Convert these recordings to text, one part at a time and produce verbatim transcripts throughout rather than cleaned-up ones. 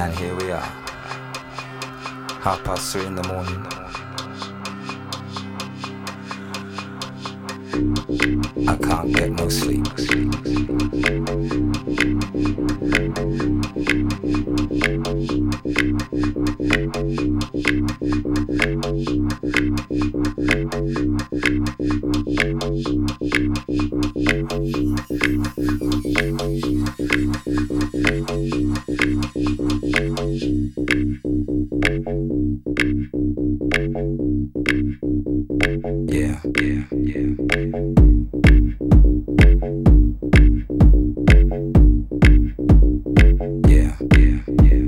And here we are, half past three in the morning. I can't get no sleep. Yeah, yeah, yeah. Yeah, yeah, yeah.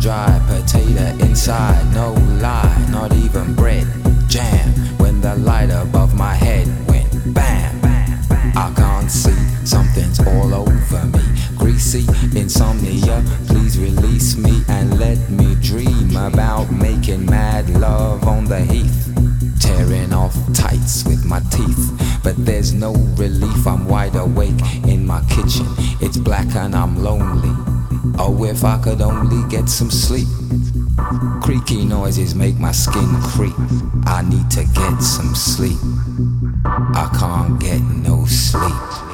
dry potato inside, no lie, not even bread. Jam when the light above my head went bam. I can't see, something's all over me. Greasy insomnia, please release me and let me dream about making mad love on the heath. Tearing off tights with my teeth, but there's no relief. I'm wide awake in my kitchen, it's black and I'm lonely. Oh, if I could only get some sleep. Creaky noises make my skin creep. I need to get some sleep. I can't get no sleep.